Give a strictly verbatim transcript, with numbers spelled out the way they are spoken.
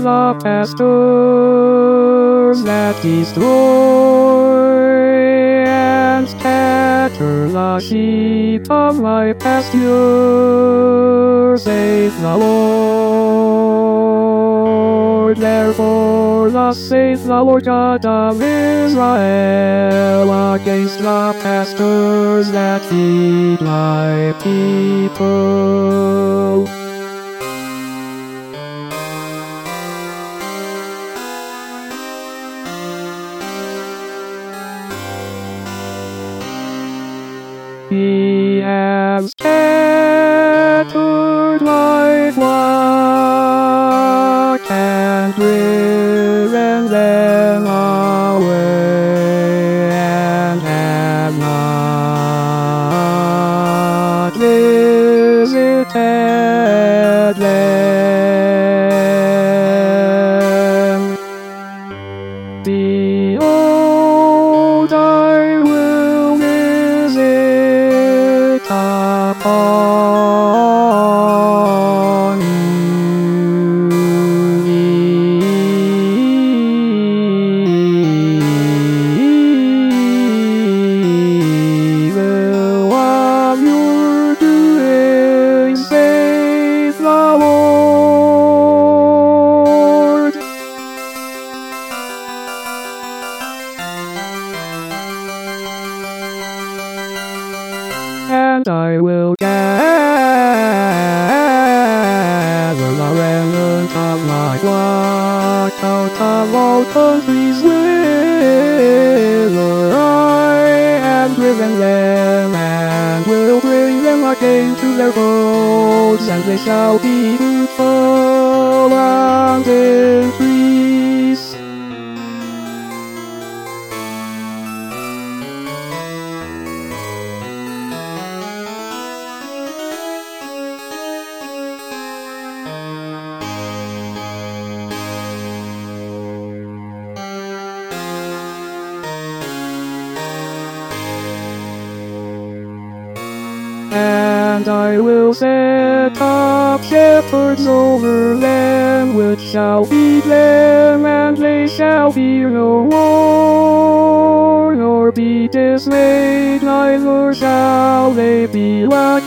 the pastures that destroy and scatter the sheep of my pasture, saith the Lord. Therefore thus saith the Lord God of Israel against the pastors that feed my people. He has scattered my flock and driven them away, and have not visited them. Behold, I will visit upon you evil of your doing, saith the Lord. And I will gather the remnant of my flock out of all countries whither I have driven them, and will bring them again to their folds, and they shall be fruitful and increase. And I will set up shepherds over them, which shall feed them, and they shall fear no more, nor be dismayed, neither shall they be ashamed.